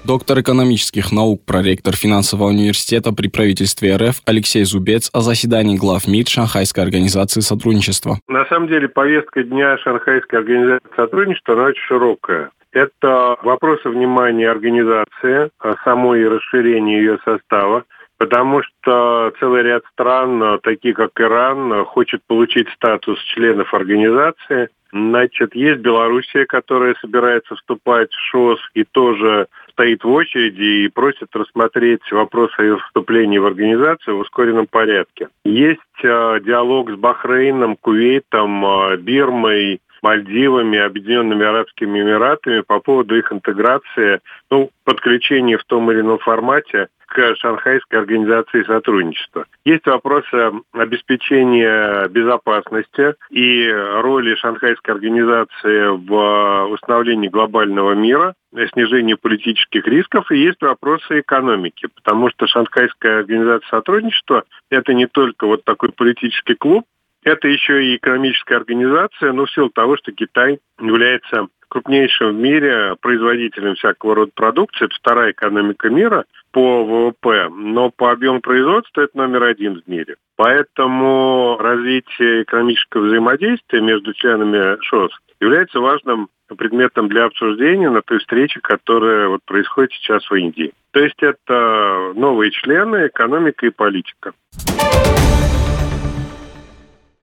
Доктор экономических наук, проректор финансового университета при правительстве РФ Алексей Зубец о заседании глав МИД Шанхайской организации сотрудничества. На самом деле повестка дня Шанхайской организации сотрудничества, она очень широкая. Это вопросы внимания организации, самой расширения ее состава, потому что целый ряд стран, такие как Иран, хочет получить статус членов организации. Значит, есть Белоруссия, которая собирается вступать в ШОС и тоже стоит в очереди и просит рассмотреть вопрос о ее вступлении в организацию в ускоренном порядке. Есть диалог с Бахрейном, Кувейтом, Бирмой, Мальдивами, Объединенными Арабскими Эмиратами по поводу их интеграции, подключения в том или ином формате к Шанхайской организации сотрудничества. Есть вопросы обеспечения безопасности и роли Шанхайской организации в установлении глобального мира, снижении политических рисков, и есть вопросы экономики, потому что Шанхайская организация сотрудничества – это не только вот такой политический клуб, это еще и экономическая организация, в силу того, что Китай является крупнейшим в мире производителем всякого рода продукции. Это вторая экономика мира по ВВП, но по объему производства это номер один в мире. Поэтому развитие экономического взаимодействия между членами ШОС является важным предметом для обсуждения на той встрече, которая происходит сейчас в Индии. То есть это новые члены, экономика и политика.